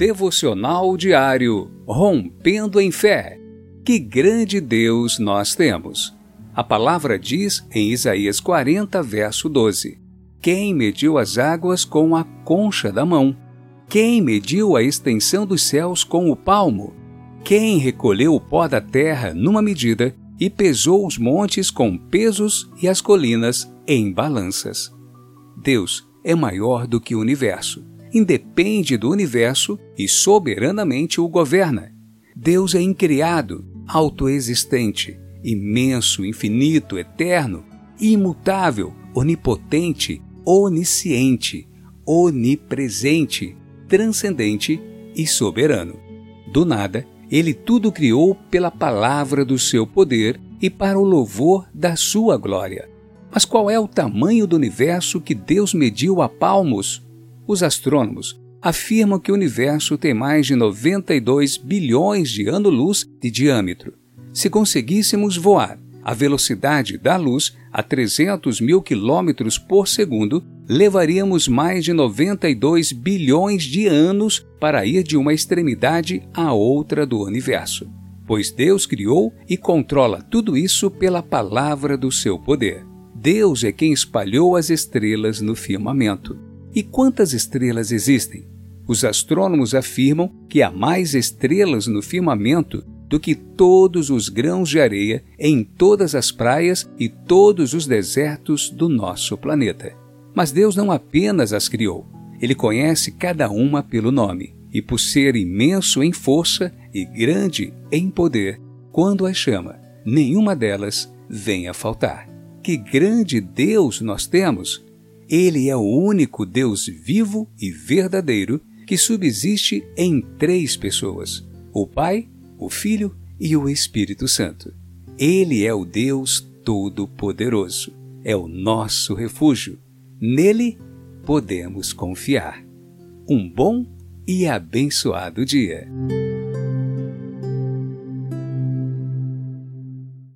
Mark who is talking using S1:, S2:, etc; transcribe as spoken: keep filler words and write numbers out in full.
S1: Devocional Diário Rompendo em Fé. Que grande Deus nós temos! A palavra diz em Isaías quarenta, verso doze: Quem mediu as águas com a concha da mão? Quem mediu a extensão dos céus com o palmo? Quem recolheu o pó da terra numa medida e pesou os montes com pesos e as colinas em balanças? Deus é maior do que o universo, independe do universo e soberanamente o governa. Deus é incriado, autoexistente, imenso, infinito, eterno, imutável, onipotente, onisciente, onipresente, transcendente e soberano. Do nada, Ele tudo criou pela palavra do seu poder e para o louvor da sua glória. Mas qual é o tamanho do universo que Deus mediu a palmos? Os astrônomos afirmam que o universo tem mais de noventa e dois bilhões de anos-luz de diâmetro. Se conseguíssemos voar a velocidade da luz a trezentos mil quilômetros por segundo, levaríamos mais de noventa e dois bilhões de anos para ir de uma extremidade à outra do universo. Pois Deus criou e controla tudo isso pela palavra do seu poder. Deus é quem espalhou as estrelas no firmamento. E quantas estrelas existem? Os astrônomos afirmam que há mais estrelas no firmamento do que todos os grãos de areia em todas as praias e todos os desertos do nosso planeta. Mas Deus não apenas as criou. Ele conhece cada uma pelo nome, e por ser imenso em força e grande em poder, quando as chama, nenhuma delas vem a faltar. Que grande Deus nós temos! Ele é o único Deus vivo e verdadeiro que subsiste em três pessoas: o Pai, o Filho e o Espírito Santo. Ele é o Deus Todo-Poderoso. É o nosso refúgio. Nele podemos confiar. Um bom e abençoado dia.